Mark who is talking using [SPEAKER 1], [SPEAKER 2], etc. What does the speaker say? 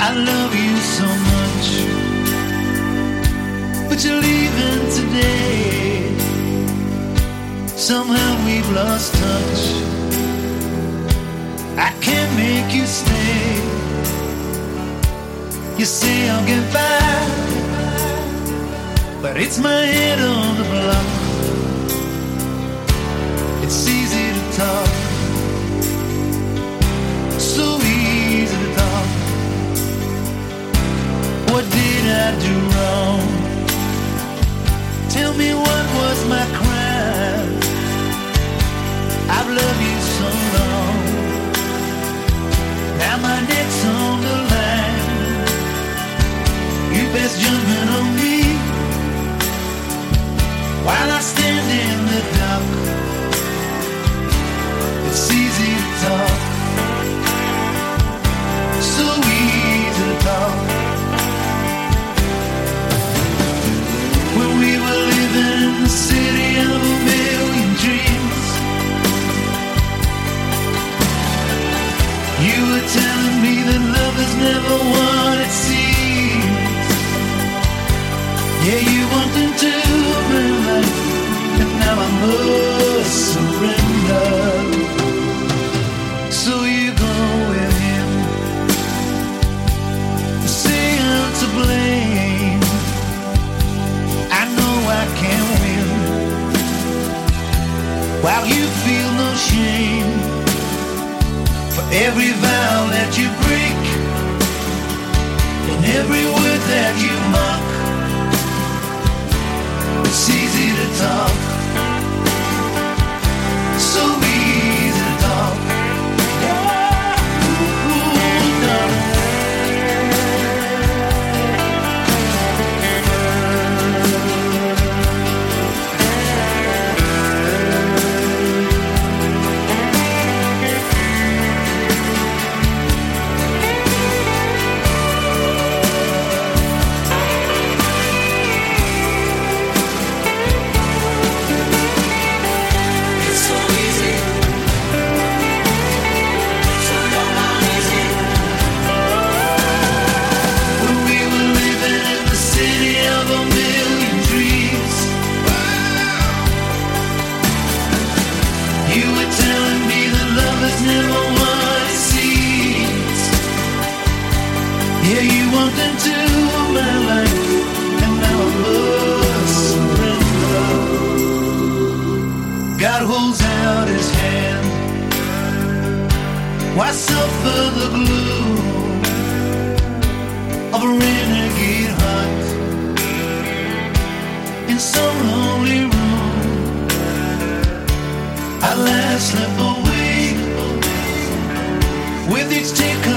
[SPEAKER 1] I love you so much, but you're leaving today. Somehow we've lost touch. I can't make you stay. You say I'll get back, but it's my head on the block. It's easy to talk, so easy to talk. What did I do wrong? Tell me what was my crime? I've loved you so long. Now my neck's on the line. You best jump in on me while I stand in the dark. It's easy to talk, so easy to talk. When we were living in the city of a million dreams, you were telling me that love is never what it seems. Yeah, you walked into my life, and now I must surrender. So you go with him, say I'm to blame. I know I can't win, while you feel no shame for every vow that you break and every word that you mock. It's easy to talk, so easy to talk. God holds out his hand. Why suffer the gloom of a renegade heart in some lonely room? I last slept awake with each tick